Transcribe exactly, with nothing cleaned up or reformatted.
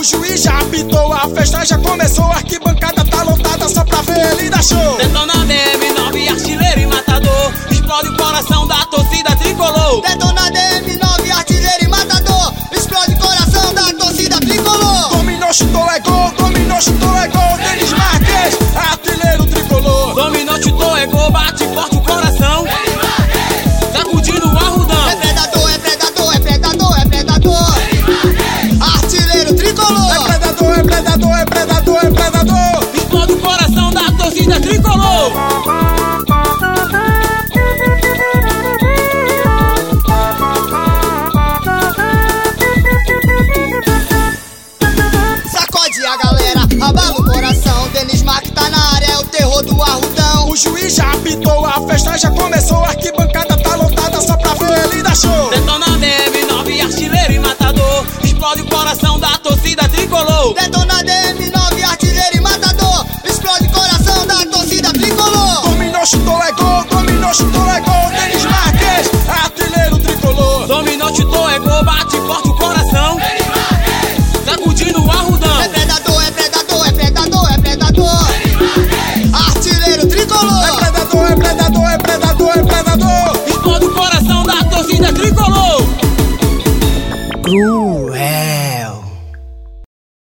O juiz já apitou, a festa já começou. A arquibancada tá lotada só pra ver ele dar show. Detona D M nove, artilheiro e matador. Explode o coração da torcida tricolor. Detona D M nove, artilheiro e matador. Explode o coração da torcida tricolor. Dominou, chutou, é gol. Dominou, chutou, é gol. Denis Marques, artilheiro tricolor. Dominou, chutou, é gol. Bate forte o coração. Sacudindo o arrudão. É predador, é predador, é predador, é predador. Artilheiro tricolor. É predador, é predador, é predador, é predador. Explode o coração da torcida tricolor. Sacode a galera, abala o coração. Denis Marques tá na área, é o terror do arrudão. O juiz já apitou, a festa já começou. A arquibancada tá lotada só pra ver ele dar show. Detona D M nove, artilheiro e matador. Explode o coração da torcida tricolor. Detona D M nove, artilheiro e matador. Explode o coração da torcida tricolor. Dominou, chutou, é gol. Dominou, chutou, é gol. Denis Marques, artilheiro tricolor. Dominou, chutou, é gol. Bate forte o coração. Sacudindo o arrudão. É predador, é predador, é predador, é predador. Artilheiro tricolor. É predador, é predador, é predador, é predador. Explode o coração da torcida tricolor. Cruel.